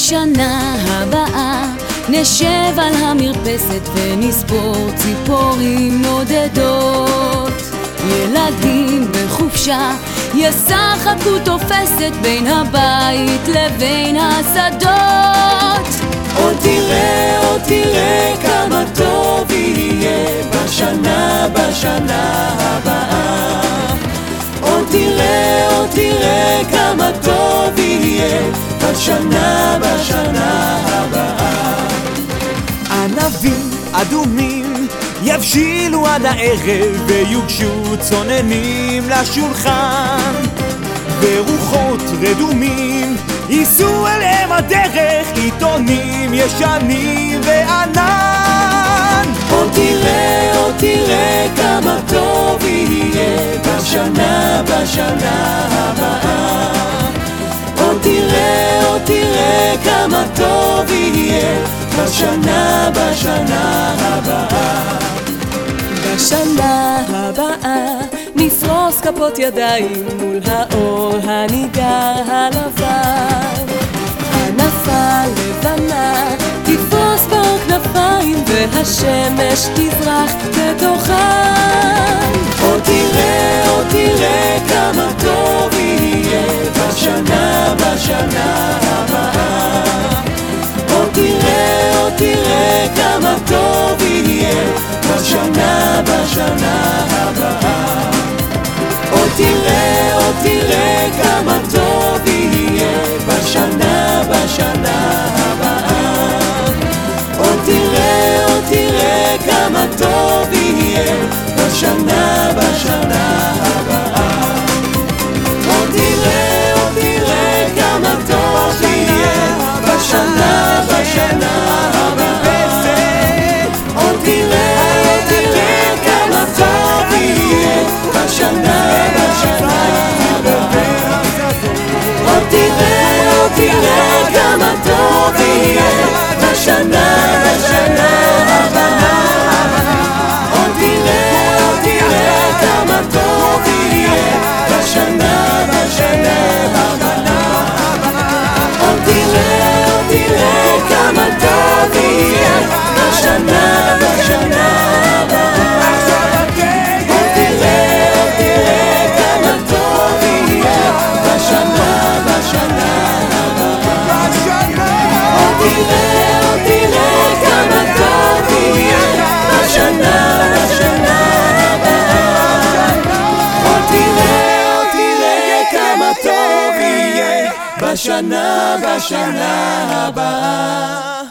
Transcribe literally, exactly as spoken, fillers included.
בשנה הבאה נשב על המרפסת ונספור ציפורים נודדות. ילדים בחופשה ישחקו תופסת בין הבית לבין השדות. עוד תראה, עוד תראה כמה טוב יהיה בשנה, בשנה הבאה. עוד תראה, עוד תראה כמה טוב יהיה בשנה, בשנה הבאה. ענבים אדומים יבשילו עד הערב ויוגשו צוננים לשולחן, ורוחות רדומים ייסעו אליהם הדרך, עיתונים ישנים וענן. עוד תראה, עוד תראה כמה טוב יהיה בשנה, בשנה הבאה. עוד תראה, עוד תראה כמה טוב יהיה בשנה, בשנה הבאה. בשנה הבאה נפרוס כפות ידיים מול האור הניגר הלבן. ענפה לבנה תתפוס בר כנפיים והשמש תזרח בתוכן. עוד תראה, עוד תראה כמה טוב יהיה בשנה, בשנה הבאה. עוד תראה, עוד תראה כמה טוב יהיה בשנה, בשנה הבאה. עוד תראה, עוד תראה כמה טוב יהיה בשנה, בשנה הבאה. עוד תראה, עוד תראה כמה טוב יהיה בשנה, בשנה הבאה. עוד תראה, עוד תראה כמה טוב יהיה בשנה, בשנה הבאה. עוד תראה, עוד תראה כמה טוב יהיה בשנה, בשנה הבאה. עוד תראה, עוד תראה כמה טוב יהיה בשנה, בשנה הבאה. עוד תראה, עוד תראה כמה טוב יהיה בשנה, בשנה הבאה. עוד תראה, עוד תראה כמה טוב יהיה בשנה, בשנה הבאה. עוד תראה, עוד תראה כמה טוב יהיה בשנה, בשנה הבאה. עוד תראה, עוד תראה כמה טוב יהיה בשנה, בשנה הבאה. עוד תראה, עוד תראה כמה טוב יהיה בשנה, בשנה הבאה.